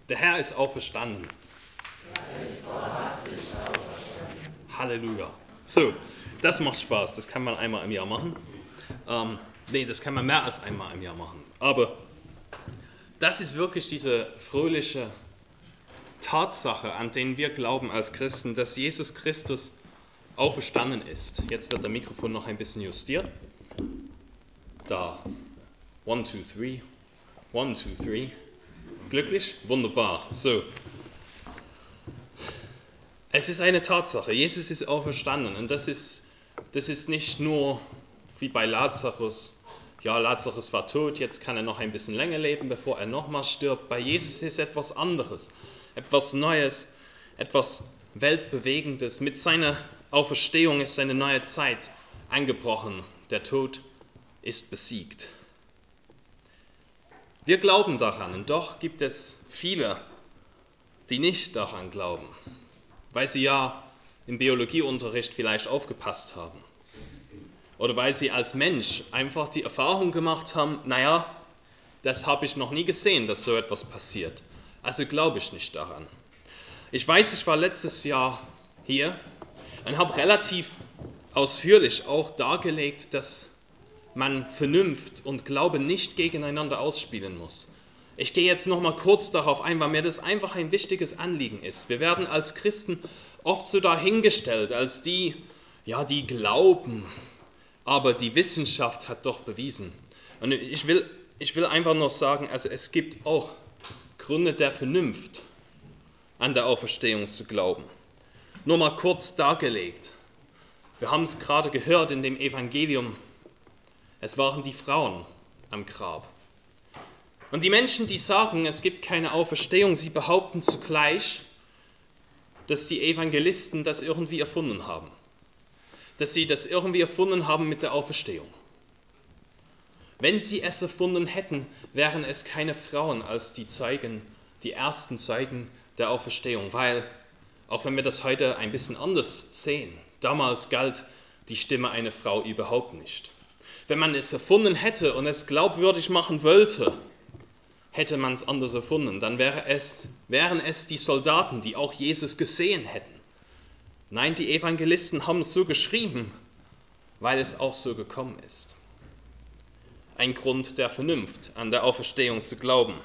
Der Herr ist auferstanden. Er ist wahrhaftig auferstanden. Halleluja. So, das macht Spaß. Das kann man einmal im Jahr machen. Das kann man mehr als einmal im Jahr machen. Aber das ist wirklich diese fröhliche Tatsache, an den wir glauben als Christen, dass Jesus Christus auferstanden ist. Jetzt wird der Mikrofon noch ein bisschen justiert. Da. 1, 2, 3. 1, 2, 3. Glücklich? Wunderbar. So. Es ist eine Tatsache. Jesus ist auferstanden. Und das ist nicht nur wie bei Lazarus. Ja, Lazarus war tot, jetzt kann er noch ein bisschen länger leben, bevor er nochmal stirbt. Bei Jesus ist etwas anderes, etwas Neues, etwas Weltbewegendes. Mit seiner Auferstehung ist eine neue Zeit angebrochen. Der Tod ist besiegt. Wir glauben daran, und doch gibt es viele, die nicht daran glauben, weil sie ja im Biologieunterricht vielleicht aufgepasst haben. Oder weil sie als Mensch einfach die Erfahrung gemacht haben, das habe ich noch nie gesehen, dass so etwas passiert. Also glaube ich nicht daran. Ich weiß, ich war letztes Jahr hier und habe relativ ausführlich auch dargelegt, dass man Vernunft und Glaube nicht gegeneinander ausspielen muss. Ich gehe jetzt noch mal kurz darauf ein, weil mir das einfach ein wichtiges Anliegen ist. Wir werden als Christen oft so dahingestellt, als die glauben, aber die Wissenschaft hat doch bewiesen. Und ich will einfach nur sagen, also es gibt auch Gründe der Vernunft, an der Auferstehung zu glauben. Nur mal kurz dargelegt. Wir haben es gerade gehört in dem Evangelium. Es waren die Frauen am Grab. Und die Menschen, die sagen, es gibt keine Auferstehung, sie behaupten zugleich, dass die Evangelisten das irgendwie erfunden haben. Dass sie das irgendwie erfunden haben mit der Auferstehung. Wenn sie es erfunden hätten, wären es keine Frauen als die Zeugen, die ersten Zeugen der Auferstehung. Weil, auch wenn wir das heute ein bisschen anders sehen, damals galt die Stimme einer Frau überhaupt nicht. Wenn man es erfunden hätte und es glaubwürdig machen wollte, hätte man es anders erfunden. Dann wären es die Soldaten, die auch Jesus gesehen hätten. Nein, die Evangelisten haben es so geschrieben, weil es auch so gekommen ist. Ein Grund der Vernunft, an der Auferstehung zu glauben.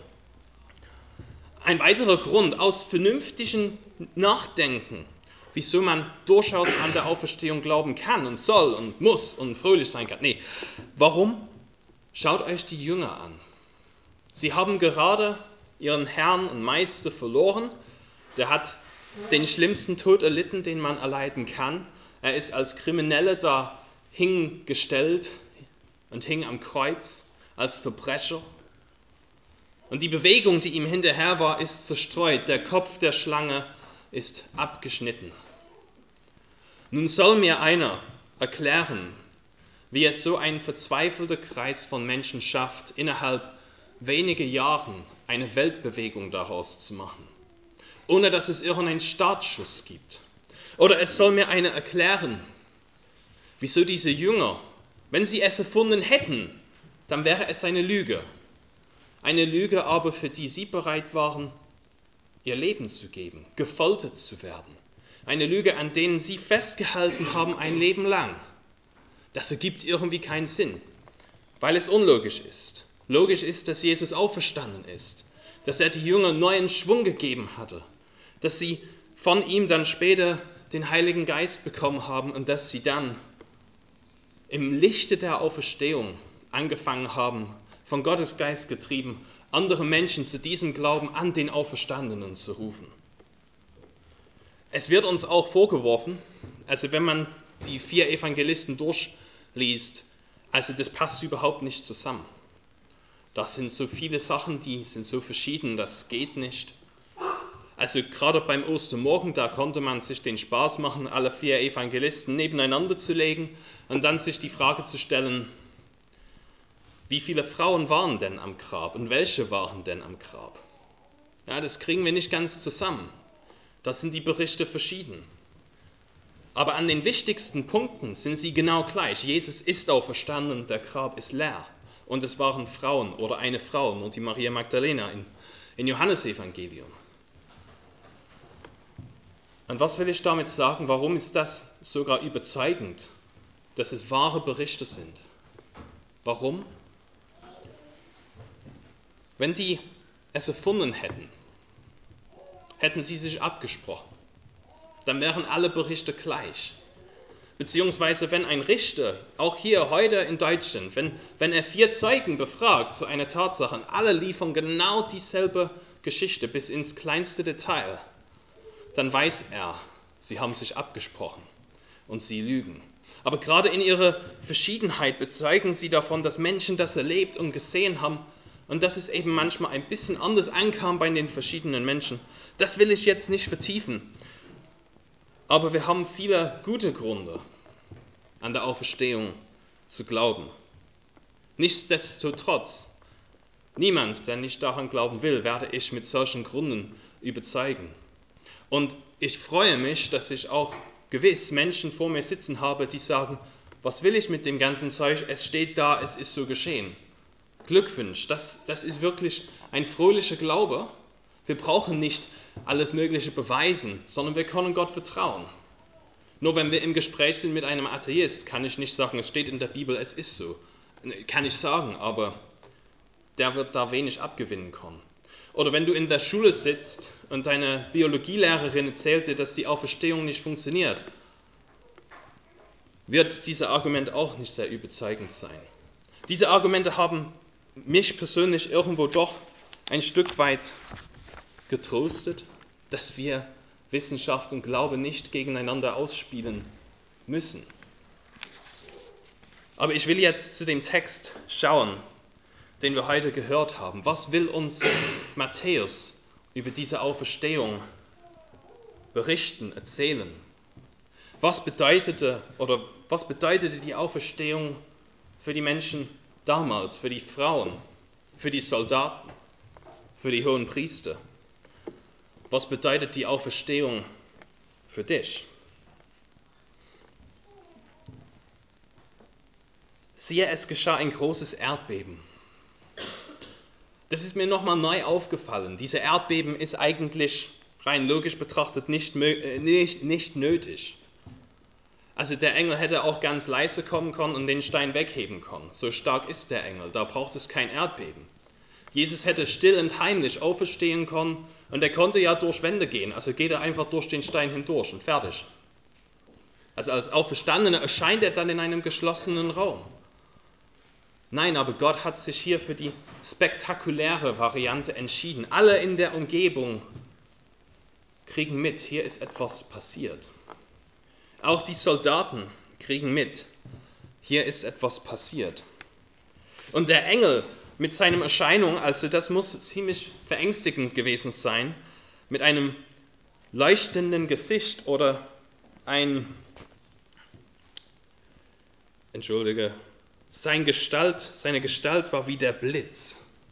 Ein weiterer Grund aus vernünftigem Nachdenken, wieso man durchaus an der Auferstehung glauben kann und soll und muss und fröhlich sein kann. Warum? Schaut euch die Jünger an. Sie haben gerade ihren Herrn und Meister verloren. Der hat den schlimmsten Tod erlitten, den man erleiden kann. Er ist als Krimineller da hingestellt und hing am Kreuz als Verbrecher. Und die Bewegung, die ihm hinterher war, ist zerstreut. Der Kopf der Schlange ist abgeschnitten. Nun soll mir einer erklären, wie es so ein verzweifelter Kreis von Menschen schafft, innerhalb weniger Jahren eine Weltbewegung daraus zu machen, ohne dass es irgendeinen Startschuss gibt. Oder es soll mir einer erklären, wieso diese Jünger, wenn sie es erfunden hätten, dann wäre es eine Lüge. Eine Lüge aber, für die sie bereit waren, ihr Leben zu geben, gefoltert zu werden. Eine Lüge, an denen sie festgehalten haben ein Leben lang. Das ergibt irgendwie keinen Sinn, weil es unlogisch ist. Logisch ist, dass Jesus auferstanden ist, dass er die Jünger neuen Schwung gegeben hatte, dass sie von ihm dann später den Heiligen Geist bekommen haben und dass sie dann im Lichte der Auferstehung angefangen haben, von Gottes Geist getrieben, andere Menschen zu diesem Glauben an den Auferstandenen zu rufen. Es wird uns auch vorgeworfen, also wenn man die 4 Evangelisten durchliest, also das passt überhaupt nicht zusammen. Das sind so viele Sachen, die sind so verschieden, das geht nicht. Also gerade beim Ostermorgen, da konnte man sich den Spaß machen, alle 4 Evangelisten nebeneinander zu legen und dann sich die Frage zu stellen, wie viele Frauen waren denn am Grab und welche waren denn am Grab? Ja, das kriegen wir nicht ganz zusammen. Das sind die Berichte verschieden. Aber an den wichtigsten Punkten sind sie genau gleich. Jesus ist auferstanden, der Grab ist leer. Und es waren Frauen oder eine Frau, nur die Maria Magdalena im Johannesevangelium. Und was will ich damit sagen? Warum ist das sogar überzeugend, dass es wahre Berichte sind? Warum? Wenn die es erfunden hätten, hätten sie sich abgesprochen, dann wären alle Berichte gleich. Beziehungsweise wenn ein Richter, auch hier heute in Deutschland, wenn er 4 Zeugen befragt zu einer Tatsache und alle liefern genau dieselbe Geschichte bis ins kleinste Detail, dann weiß er, sie haben sich abgesprochen und sie lügen. Aber gerade in ihrer Verschiedenheit bezeugen sie davon, dass Menschen das erlebt und gesehen haben und dass es eben manchmal ein bisschen anders ankam bei den verschiedenen Menschen. Das will ich jetzt nicht vertiefen. Aber wir haben viele gute Gründe, an der Auferstehung zu glauben. Nichtsdestotrotz, niemand, der nicht daran glauben will, werde ich mit solchen Gründen überzeugen. Und ich freue mich, dass ich auch gewiss Menschen vor mir sitzen habe, die sagen, was will ich mit dem ganzen Zeug? Es steht da, es ist so geschehen. Glückwunsch, das ist wirklich ein fröhlicher Glaube. Wir brauchen nicht alles Mögliche beweisen, sondern wir können Gott vertrauen. Nur wenn wir im Gespräch sind mit einem Atheist, kann ich nicht sagen, es steht in der Bibel, es ist so. Kann ich sagen, aber der wird da wenig abgewinnen können. Oder wenn du in der Schule sitzt und deine Biologielehrerin erzählt dir, dass die Auferstehung nicht funktioniert, wird dieses Argument auch nicht sehr überzeugend sein. Diese Argumente haben mich persönlich irgendwo doch ein Stück weit getröstet, dass wir Wissenschaft und Glaube nicht gegeneinander ausspielen müssen. Aber ich will jetzt zu dem Text schauen, den wir heute gehört haben. Was will uns Matthäus über diese Auferstehung berichten, erzählen? Was bedeutete die Auferstehung für die Menschen damals, für die Frauen, für die Soldaten, für die Hohenpriester? Was bedeutet die Auferstehung für dich? Siehe, es geschah ein großes Erdbeben. Das ist mir nochmal neu aufgefallen. Diese Erdbeben ist eigentlich rein logisch betrachtet nicht nötig. Also der Engel hätte auch ganz leise kommen können und den Stein wegheben können. So stark ist der Engel, da braucht es kein Erdbeben. Jesus hätte still und heimlich auferstehen können und er konnte ja durch Wände gehen. Also geht er einfach durch den Stein hindurch und fertig. Also als Auferstandener erscheint er dann in einem geschlossenen Raum. Nein, aber Gott hat sich hier für die spektakuläre Variante entschieden. Alle in der Umgebung kriegen mit, hier ist etwas passiert. Auch die Soldaten kriegen mit, hier ist etwas passiert. Und der Engel mit seinem Erscheinung, also das muss ziemlich verängstigend gewesen sein, mit einem leuchtenden Gesicht oder seine Gestalt war wie der Blitz.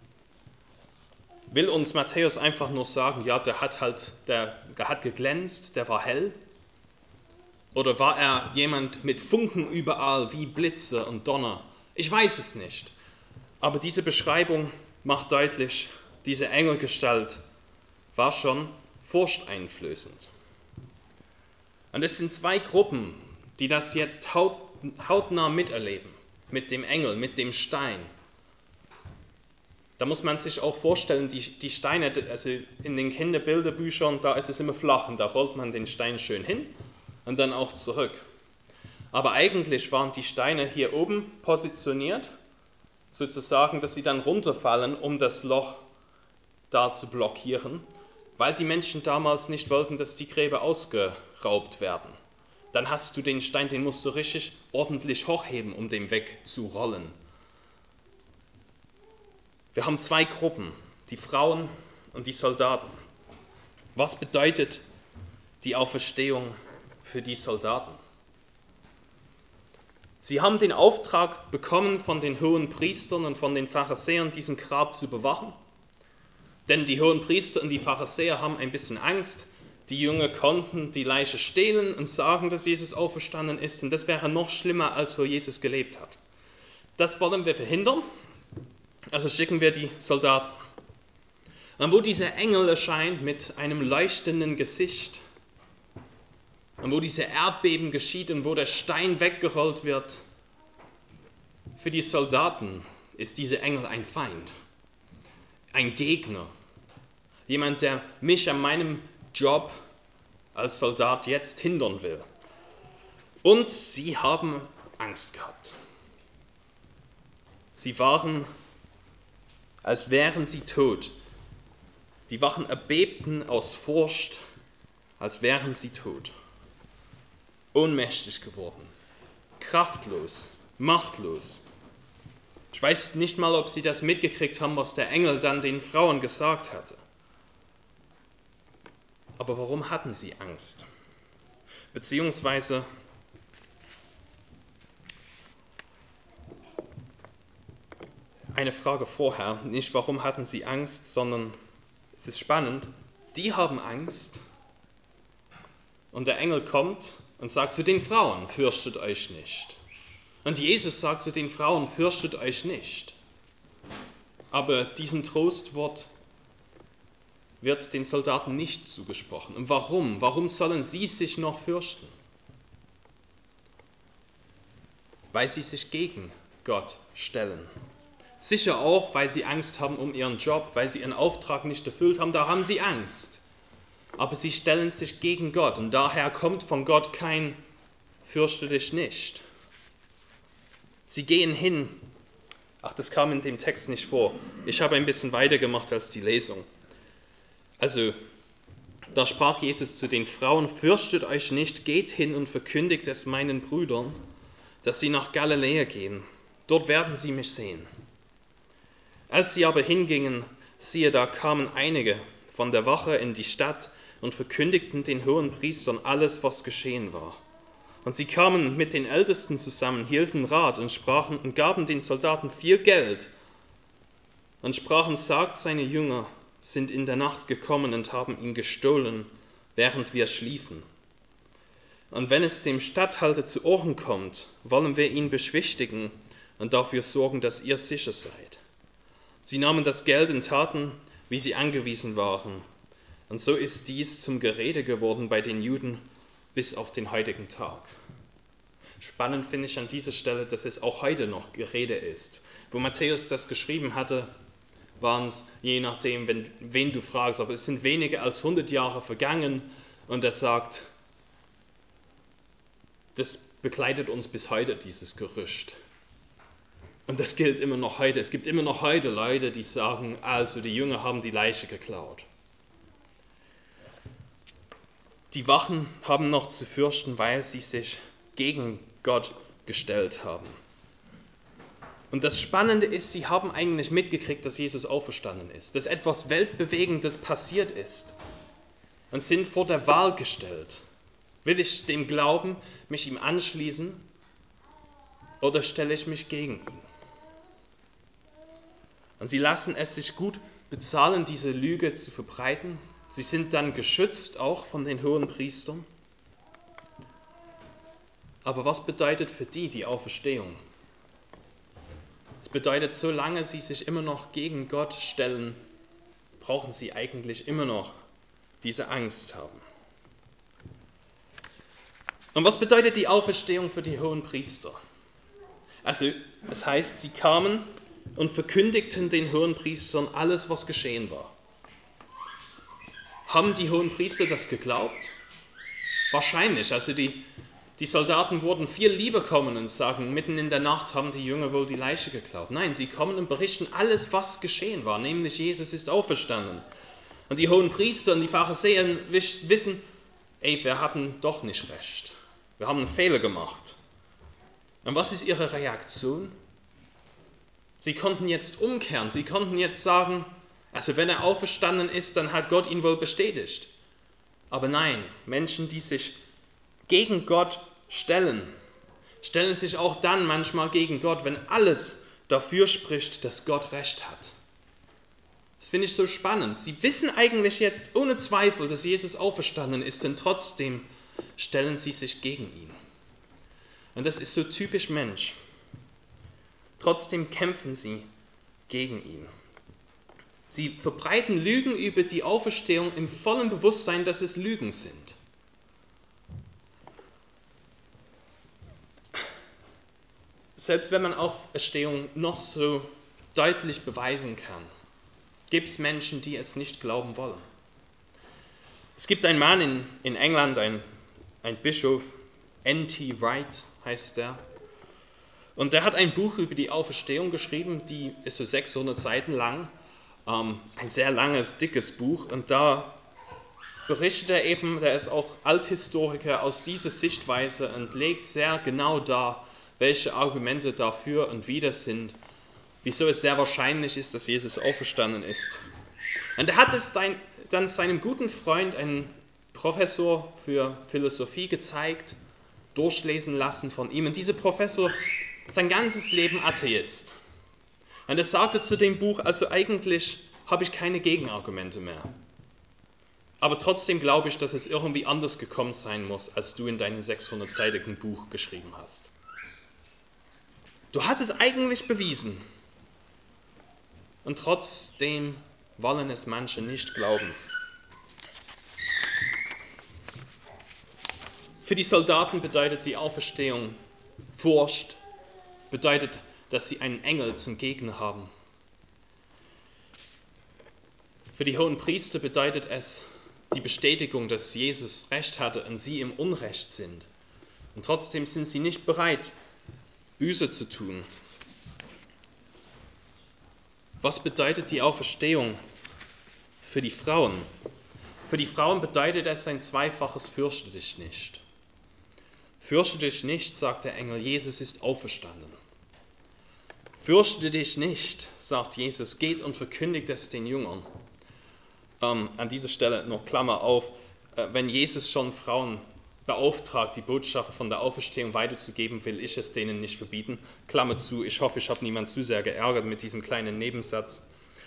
Will uns Matthäus einfach nur sagen, ja, der hat geglänzt, der war hell? Oder war er jemand mit Funken überall wie Blitze und Donner? Ich weiß es nicht. Aber diese Beschreibung macht deutlich, diese Engelgestalt war schon furchteinflößend. Und es sind 2 Gruppen, die das jetzt hautnah miterleben. Mit dem Engel, mit dem Stein. Da muss man sich auch vorstellen, die Steine, also in den Kinderbilderbüchern, da ist es immer flach und da rollt man den Stein schön hin und dann auch zurück. Aber eigentlich waren die Steine hier oben positioniert, sozusagen, dass sie dann runterfallen, um das Loch da zu blockieren, weil die Menschen damals nicht wollten, dass die Gräber ausgeraubt werden. Dann hast du den Stein, den musst du richtig ordentlich hochheben, um den wegzurollen. Wir haben 2 Gruppen, die Frauen und die Soldaten. Was bedeutet die Auferstehung für die Soldaten? Sie haben den Auftrag bekommen von den Hohenpriestern und von den Pharisäern, diesen Grab zu bewachen. Denn die Hohenpriester und die Pharisäer haben ein bisschen Angst. Die Jünger konnten die Leiche stehlen und sagen, dass Jesus auferstanden ist. Und das wäre noch schlimmer, als wo Jesus gelebt hat. Das wollen wir verhindern. Also schicken wir die Soldaten. Und wo dieser Engel erscheint mit einem leuchtenden Gesicht, und wo diese Erdbeben geschieht und wo der Stein weggerollt wird, für die Soldaten ist dieser Engel ein Feind, ein Gegner, jemand, der mich an meinem Job als Soldat jetzt hindern will. Und sie haben Angst gehabt. Sie waren, als wären sie tot. Die Wachen erbebten aus Furcht, als wären sie tot. Ohnmächtig geworden, kraftlos, machtlos. Ich weiß nicht mal, ob sie das mitgekriegt haben, was der Engel dann den Frauen gesagt hatte. Aber warum hatten sie Angst? Beziehungsweise, eine Frage vorher, nicht warum hatten sie Angst, sondern es ist spannend, die haben Angst und der Engel kommt und sagt zu den Frauen, fürchtet euch nicht. Und Jesus sagt zu den Frauen, fürchtet euch nicht. Aber diesen Trostwort wird den Soldaten nicht zugesprochen. Und warum? Warum sollen sie sich noch fürchten? Weil sie sich gegen Gott stellen. Sicher auch, weil sie Angst haben um ihren Job, weil sie ihren Auftrag nicht erfüllt haben, da haben sie Angst. Aber sie stellen sich gegen Gott und daher kommt von Gott kein fürchte dich nicht. Sie gehen hin. Ach, das kam in dem Text nicht vor. Ich habe ein bisschen weiter gemacht als die Lesung. Also, da sprach Jesus zu den Frauen, fürchtet euch nicht, geht hin und verkündigt es meinen Brüdern, dass sie nach Galiläa gehen. Dort werden sie mich sehen. Als sie aber hingingen, siehe, da kamen einige von der Wache in die Stadt und verkündigten den Hohenpriestern alles, was geschehen war. Und sie kamen mit den Ältesten zusammen, hielten Rat und sprachen und gaben den Soldaten viel Geld und sprachen, sagt, seine Jünger sind in der Nacht gekommen und haben ihn gestohlen, während wir schliefen. Und wenn es dem Statthalter zu Ohren kommt, wollen wir ihn beschwichtigen und dafür sorgen, dass ihr sicher seid. Sie nahmen das Geld und taten, wie sie angewiesen waren. Und so ist dies zum Gerede geworden bei den Juden bis auf den heutigen Tag. Spannend finde ich an dieser Stelle, dass es auch heute noch Gerede ist. Wo Matthäus das geschrieben hatte, waren es, je nachdem, wen du fragst, aber es sind weniger als 100 Jahre vergangen und er sagt, das begleitet uns bis heute, dieses Gerücht. Und das gilt immer noch heute. Es gibt immer noch heute Leute, die sagen, also die Jünger haben die Leiche geklaut. Die Wachen haben noch zu fürchten, weil sie sich gegen Gott gestellt haben. Und das Spannende ist, sie haben eigentlich mitgekriegt, dass Jesus auferstanden ist, dass etwas Weltbewegendes passiert ist und sind vor der Wahl gestellt. Will ich dem glauben, mich ihm anschließen oder stelle ich mich gegen ihn? Und sie lassen es sich gut bezahlen, diese Lüge zu verbreiten. Sie sind dann geschützt, auch von den Hohenpriestern. Aber was bedeutet für die Auferstehung? Es bedeutet, solange sie sich immer noch gegen Gott stellen, brauchen sie eigentlich immer noch diese Angst haben. Und was bedeutet die Auferstehung für die Hohenpriester? Also, es heißt, sie kamen und verkündigten den Hohenpriestern alles, was geschehen war. Haben die Hohenpriester das geglaubt? Wahrscheinlich. Also die Soldaten wurden viel lieber kommen und sagen, mitten in der Nacht haben die Jünger wohl die Leiche geklaut. Nein, sie kommen und berichten alles, was geschehen war, nämlich Jesus ist auferstanden. Und die Hohenpriester und die Pharisäer wissen, wir hatten doch nicht recht. Wir haben einen Fehler gemacht. Und was ist ihre Reaktion? Sie konnten jetzt umkehren, sie konnten jetzt sagen, also wenn er auferstanden ist, dann hat Gott ihn wohl bestätigt. Aber nein, Menschen, die sich gegen Gott stellen sich auch dann manchmal gegen Gott, wenn alles dafür spricht, dass Gott Recht hat. Das finde ich so spannend. Sie wissen eigentlich jetzt ohne Zweifel, dass Jesus auferstanden ist, und trotzdem stellen sie sich gegen ihn. Und das ist so typisch Mensch. Trotzdem kämpfen sie gegen ihn. Sie verbreiten Lügen über die Auferstehung im vollen Bewusstsein, dass es Lügen sind. Selbst wenn man Auferstehung noch so deutlich beweisen kann, gibt es Menschen, die es nicht glauben wollen. Es gibt einen Mann in England, ein Bischof, N.T. Wright heißt der, und der hat ein Buch über die Auferstehung geschrieben, die ist so 600 Seiten lang, ein sehr langes, dickes Buch, und da berichtet er eben, der ist auch Althistoriker aus dieser Sichtweise und legt sehr genau dar, welche Argumente dafür und wider sind, wieso es sehr wahrscheinlich ist, dass Jesus auferstanden ist. Und er hat es dann seinem guten Freund, einem Professor für Philosophie, gezeigt, durchlesen lassen von ihm. Und dieser Professor ist sein ganzes Leben Atheist. Und er sagte zu dem Buch, also eigentlich habe ich keine Gegenargumente mehr. Aber trotzdem glaube ich, dass es irgendwie anders gekommen sein muss, als du in deinem 600-seitigen Buch geschrieben hast. Du hast es eigentlich bewiesen. Und trotzdem wollen es manche nicht glauben. Für die Soldaten bedeutet die Auferstehung Furcht, bedeutet, dass sie einen Engel zum Gegner haben. Für die Hohenpriester bedeutet es die Bestätigung, dass Jesus Recht hatte und sie im Unrecht sind. Und trotzdem sind sie nicht bereit, Buße zu tun. Was bedeutet die Auferstehung für die Frauen? Für die Frauen bedeutet es ein zweifaches Fürchte dich nicht. Fürchte dich nicht, sagt der Engel, Jesus ist auferstanden. Fürchte dich nicht, sagt Jesus, geht und verkündigt es den Jüngern. An dieser Stelle noch Klammer auf, wenn Jesus schon Frauen beauftragt, die Botschaft von der Auferstehung weiterzugeben, will ich es denen nicht verbieten. Klammer zu, ich hoffe, ich habe niemanden zu sehr geärgert mit diesem kleinen Nebensatz.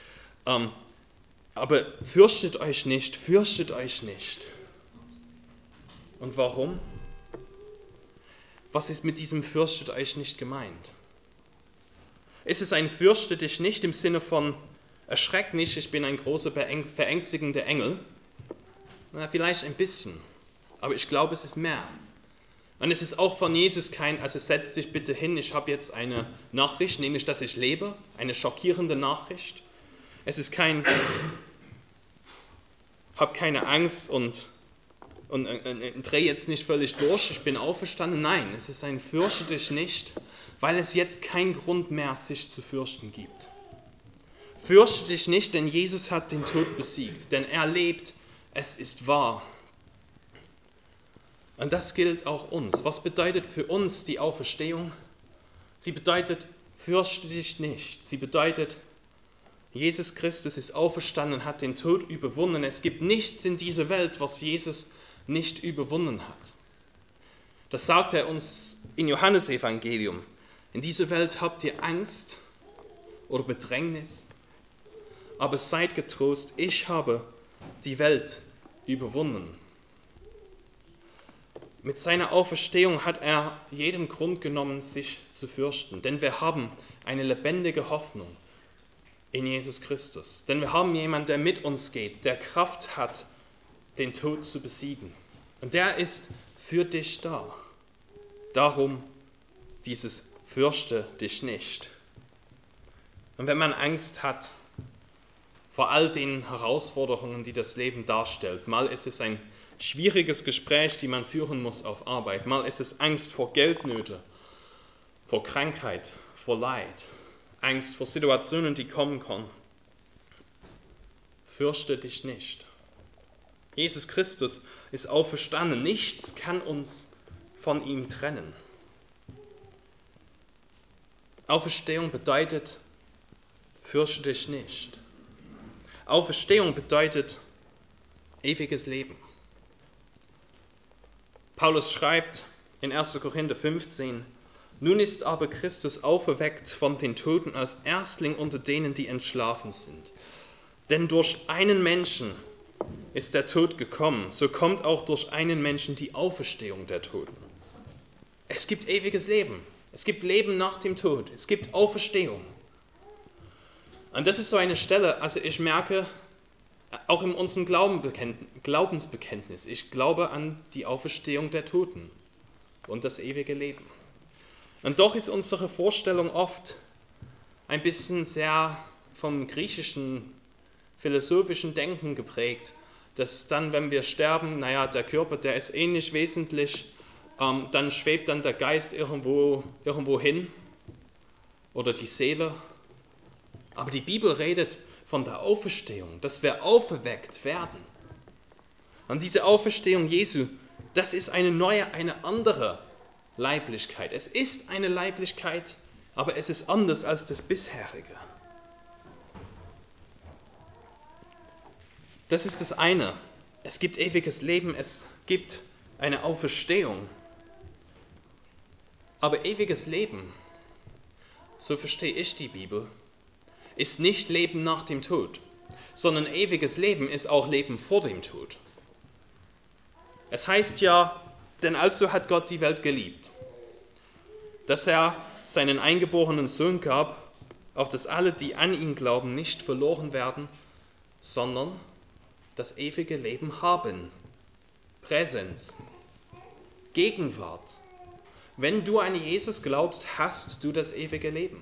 Aber fürchtet euch nicht, fürchtet euch nicht. Und warum? Was ist mit diesem fürchtet euch nicht gemeint? Ist es ein fürchte dich nicht im Sinne von erschreck nicht, ich bin ein großer verängstigender Engel? Na, vielleicht ein bisschen, aber ich glaube, es ist mehr. Und es ist auch von Jesus also setz dich bitte hin, ich habe jetzt eine Nachricht, nämlich, dass ich lebe, eine schockierende Nachricht. Es ist hab keine Angst und dreh jetzt nicht völlig durch, ich bin auferstanden. Nein, es ist ein fürchte dich nicht, weil es jetzt keinen Grund mehr, sich zu fürchten gibt. Fürchte dich nicht, denn Jesus hat den Tod besiegt, denn er lebt, es ist wahr. Und das gilt auch uns. Was bedeutet für uns die Auferstehung? Sie bedeutet, fürchte dich nicht. Sie bedeutet, Jesus Christus ist auferstanden und hat den Tod überwunden. Es gibt nichts in dieser Welt, was Jesus nicht überwunden hat. Das sagt er uns im Johannesevangelium. In dieser Welt habt ihr Angst oder Bedrängnis, aber seid getrost, ich habe die Welt überwunden. Mit seiner Auferstehung hat er jedem Grund genommen, sich zu fürchten. Denn wir haben eine lebendige Hoffnung in Jesus Christus. Denn wir haben jemanden, der mit uns geht, der Kraft hat, den Tod zu besiegen. Und der ist für dich da. Darum dieses fürchte dich nicht. Und wenn man Angst hat vor all den Herausforderungen, die das Leben darstellt, mal ist es ein schwieriges Gespräch, die man führen muss auf Arbeit. Mal ist es Angst vor Geldnöte, vor Krankheit, vor Leid, Angst vor Situationen, die kommen können. Fürchte dich nicht. Jesus Christus ist auferstanden. Nichts kann uns von ihm trennen. Auferstehung bedeutet, fürchte dich nicht. Auferstehung bedeutet ewiges Leben. Paulus schreibt in 1. Korinther 15, nun ist aber Christus auferweckt von den Toten als Erstling unter denen, die entschlafen sind. Denn durch einen Menschen ist der Tod gekommen, so kommt auch durch einen Menschen die Auferstehung der Toten. Es gibt ewiges Leben. Es gibt Leben nach dem Tod. Es gibt Auferstehung. Und das ist so eine Stelle, also ich merke, auch in unserem Glaubensbekenntnis, ich glaube an die Auferstehung der Toten und das ewige Leben. Und doch ist unsere Vorstellung oft ein bisschen sehr vom griechischen, philosophischen Denken geprägt, dass dann, wenn wir sterben, der Körper, der ist eh nicht wesentlich, dann schwebt dann der Geist irgendwo hin oder die Seele. Aber die Bibel redet von der Auferstehung, dass wir auferweckt werden. Und diese Auferstehung Jesu, das ist eine neue, eine andere Leiblichkeit. Es ist eine Leiblichkeit, aber es ist anders als das bisherige. Das ist das eine. Es gibt ewiges Leben, es gibt eine Auferstehung. Aber ewiges Leben, so verstehe ich die Bibel, ist nicht Leben nach dem Tod, sondern ewiges Leben ist auch Leben vor dem Tod. Es heißt ja, denn also hat Gott die Welt geliebt, dass er seinen eingeborenen Sohn gab, auf dass alle, die an ihn glauben, nicht verloren werden, sondern das ewige Leben haben. Präsenz, Gegenwart. Wenn du an Jesus glaubst, hast du das ewige Leben.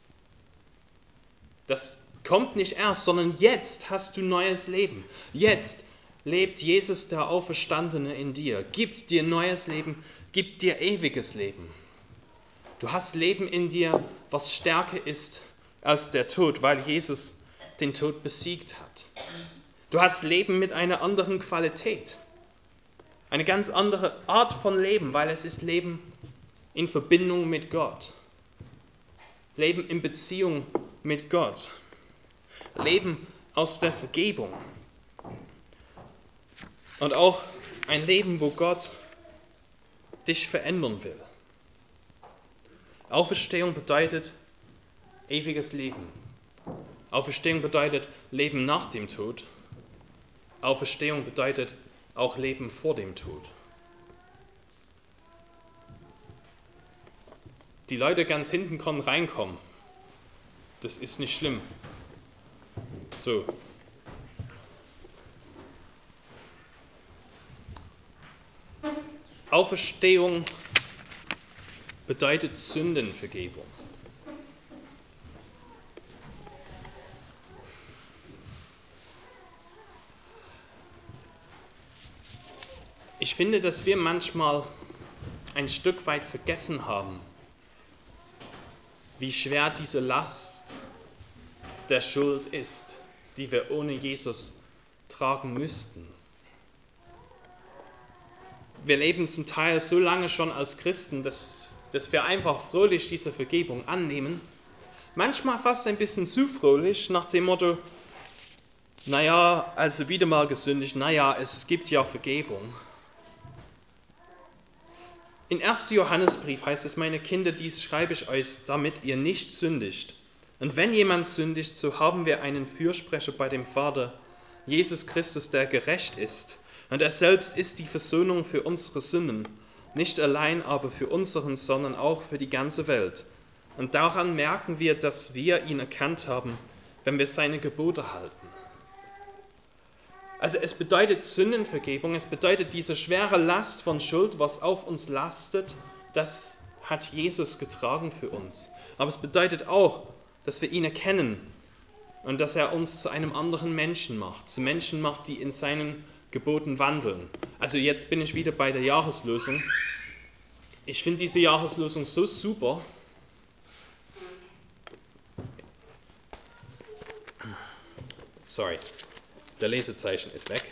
Das kommt nicht erst, sondern jetzt hast du neues Leben. Jetzt lebt Jesus, der Auferstandene, in dir, gibt dir neues Leben, gibt dir ewiges Leben. Du hast Leben in dir, was stärker ist als der Tod, weil Jesus den Tod besiegt hat. Du hast Leben mit einer anderen Qualität, eine ganz andere Art von Leben, weil es ist Leben in Verbindung mit Gott. Leben in Beziehung mit Gott. Leben aus der Vergebung. Und auch ein Leben, wo Gott dich verändern will. Auferstehung bedeutet ewiges Leben. Auferstehung bedeutet Leben nach dem Tod. Auferstehung bedeutet auch Leben vor dem Tod. Die Leute ganz hinten können reinkommen. Das ist nicht schlimm. So. Auferstehung bedeutet Sündenvergebung. Ich finde, dass wir manchmal ein Stück weit vergessen haben, wie schwer diese Last der Schuld ist, die wir ohne Jesus tragen müssten. Wir leben zum Teil so lange schon als Christen, dass wir einfach fröhlich diese Vergebung annehmen. Manchmal fast ein bisschen zu fröhlich, nach dem Motto, also wieder mal gesündigt, es gibt ja Vergebung. In 1. Johannesbrief heißt es, meine Kinder, dies schreibe ich euch, damit ihr nicht sündigt. Und wenn jemand sündigt, so haben wir einen Fürsprecher bei dem Vater, Jesus Christus, der gerecht ist. Und er selbst ist die Versöhnung für unsere Sünden, nicht allein aber für unseren, sondern auch für die ganze Welt. Und daran merken wir, dass wir ihn erkannt haben, wenn wir seine Gebote halten. Also es bedeutet Sündenvergebung, es bedeutet diese schwere Last von Schuld, was auf uns lastet, das hat Jesus getragen für uns. Aber es bedeutet auch, dass wir ihn erkennen und dass er uns zu einem anderen Menschen macht, zu Menschen macht, die in seinen Geboten wandeln. Also jetzt bin ich wieder bei der Jahreslosung. Ich finde diese Jahreslosung so super. Sorry, der Lesezeichen ist weg.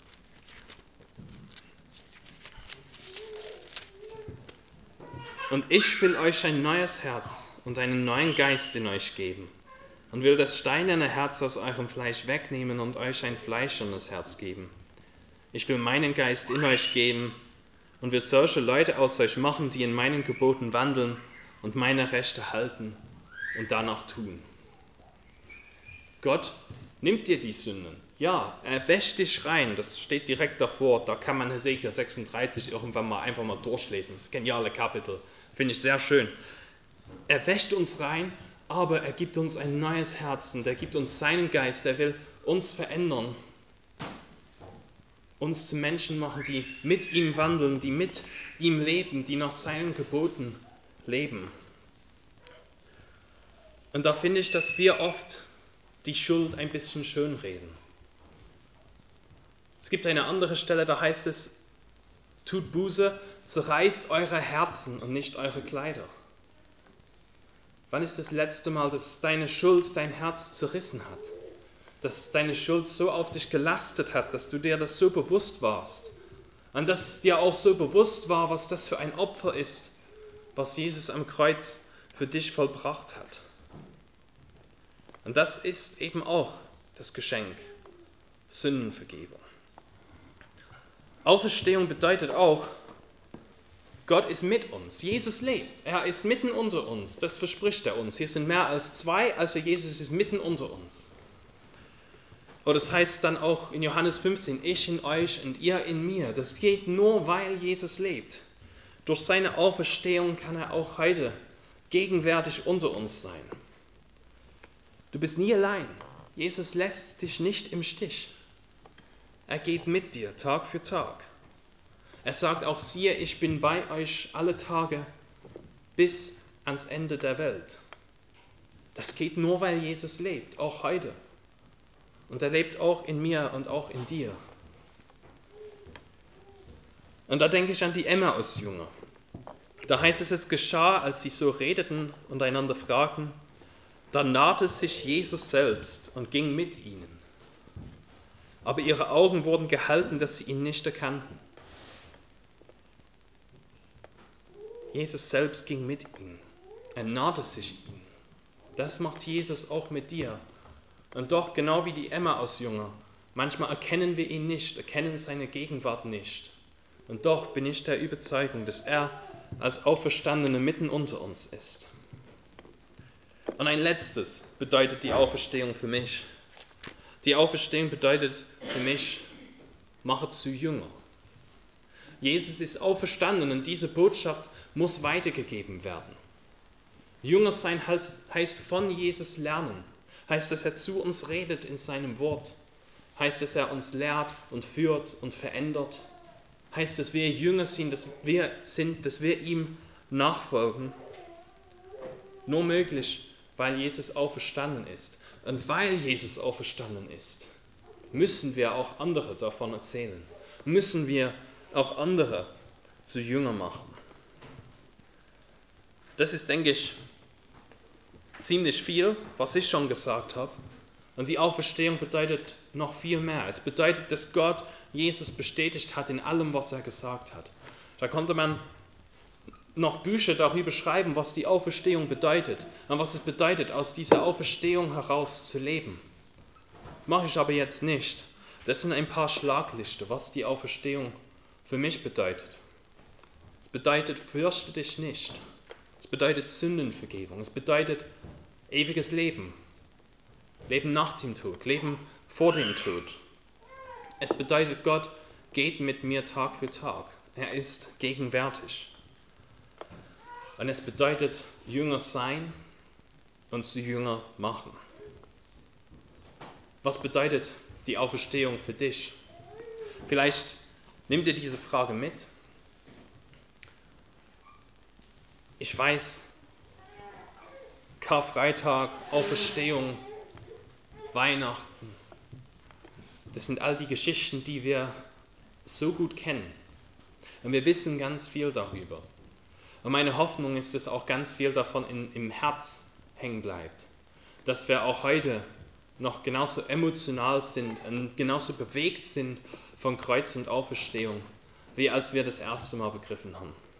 Und ich will euch ein neues Herz und einen neuen Geist in euch geben und will das steinerne Herz aus eurem Fleisch wegnehmen und euch ein fleischernes Herz geben. Ich will meinen Geist in euch geben und will solche Leute aus euch machen, die in meinen Geboten wandeln und meine Rechte halten und danach tun. Gott nimmt dir die Sünden. Ja, er wäscht dich rein. Das steht direkt davor. Da kann man Hesekiel 36 irgendwann mal einfach mal durchlesen. Das ist ein geniales Kapitel. Finde ich sehr schön. Er wäscht uns rein, aber er gibt uns ein neues Herz und er gibt uns seinen Geist, er will uns verändern, uns zu Menschen machen, die mit ihm wandeln, die mit ihm leben, die nach seinen Geboten leben. Und da finde ich, dass wir oft die Schuld ein bisschen schönreden. Es gibt eine andere Stelle, da heißt es, tut Buße, zerreißt eure Herzen und nicht eure Kleider. Wann ist das letzte Mal, dass deine Schuld dein Herz zerrissen hat? Dass deine Schuld so auf dich gelastet hat, dass du dir das so bewusst warst. Und dass dir auch so bewusst war, was das für ein Opfer ist, was Jesus am Kreuz für dich vollbracht hat. Und das ist eben auch das Geschenk, Sündenvergebung. Auferstehung bedeutet auch, Gott ist mit uns. Jesus lebt. Er ist mitten unter uns. Das verspricht er uns. Hier sind mehr als zwei, also Jesus ist mitten unter uns. Oder das heißt dann auch in Johannes 15, ich in euch und ihr in mir. Das geht nur, weil Jesus lebt. Durch seine Auferstehung kann er auch heute gegenwärtig unter uns sein. Du bist nie allein. Jesus lässt dich nicht im Stich. Er geht mit dir Tag für Tag. Er sagt auch, siehe, ich bin bei euch alle Tage bis ans Ende der Welt. Das geht nur, weil Jesus lebt, auch heute. Und er lebt auch in mir und auch in dir. Und da denke ich an die Emmaus-Jünger. Da heißt es, es geschah, als sie so redeten und einander fragten, da nahte sich Jesus selbst und ging mit ihnen. Aber ihre Augen wurden gehalten, dass sie ihn nicht erkannten. Jesus selbst ging mit ihnen. Er nahte sich ihnen. Das macht Jesus auch mit dir. Und doch, genau wie die Emmaus-Jünger, manchmal erkennen wir ihn nicht, erkennen seine Gegenwart nicht. Und doch bin ich der Überzeugung, dass er als Auferstandene mitten unter uns ist. Und ein letztes bedeutet die Auferstehung für mich. Die Auferstehung bedeutet für mich, mache zu Jünger. Jesus ist auferstanden und diese Botschaft muss weitergegeben werden. Jünger sein heißt von Jesus lernen, heißt, dass er zu uns redet in seinem Wort, heißt, dass er uns lehrt und führt und verändert, heißt, dass wir Jünger sind, dass wir ihm nachfolgen. Nur möglich, weil Jesus auferstanden ist. Und weil Jesus auferstanden ist, müssen wir auch andere davon erzählen, müssen wir auch andere zu Jünger machen. Das ist, denke ich, ziemlich viel, was ich schon gesagt habe. Und die Auferstehung bedeutet noch viel mehr. Es bedeutet, dass Gott Jesus bestätigt hat in allem, was er gesagt hat. Da konnte man noch Bücher darüber schreiben, was die Auferstehung bedeutet und was es bedeutet, aus dieser Auferstehung heraus zu leben. Mache ich aber jetzt nicht. Das sind ein paar Schlaglichter, was die Auferstehung für mich bedeutet. Es bedeutet, fürchte dich nicht. Es bedeutet Sündenvergebung. Es bedeutet ewiges Leben. Leben nach dem Tod. Leben vor dem Tod. Es bedeutet, Gott geht mit mir Tag für Tag. Er ist gegenwärtig. Und es bedeutet, Jünger sein und zu Jünger machen. Was bedeutet die Auferstehung für dich? Vielleicht nimm dir diese Frage mit. Ich weiß, Karfreitag, Auferstehung, Weihnachten, das sind all die Geschichten, die wir so gut kennen. Und wir wissen ganz viel darüber. Und meine Hoffnung ist, dass auch ganz viel davon im Herz hängen bleibt. Dass wir auch heute noch genauso emotional sind und genauso bewegt sind von Kreuz und Auferstehung, wie als wir das erste Mal begriffen haben.